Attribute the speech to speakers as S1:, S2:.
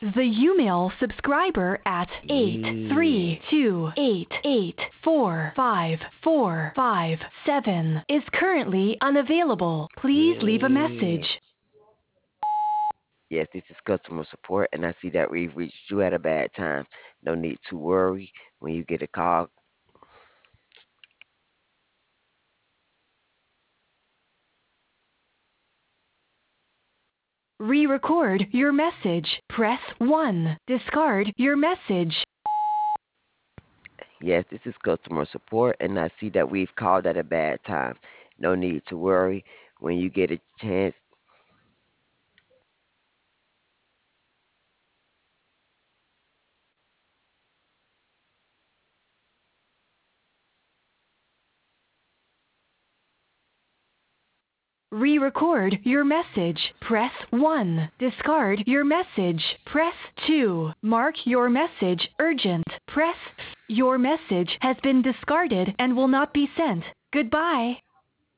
S1: The Umail subscriber at
S2: Yeah.
S1: 83288454557 is currently unavailable. Please leave a
S2: Yeah.
S1: message.
S2: Yes, this is customer support, and I see that we've reached you at a bad time. No need to worry when you get a call.
S1: Re-record your message. Press 1. Discard your message.
S2: Yes, this is customer support, and I see that we've called at a bad time. No need to worry when you get a chance.
S1: Re-record your message. Press 1. Discard your message. Press 2. Mark your message urgent. Press. Your message has been discarded and will not be sent. Goodbye.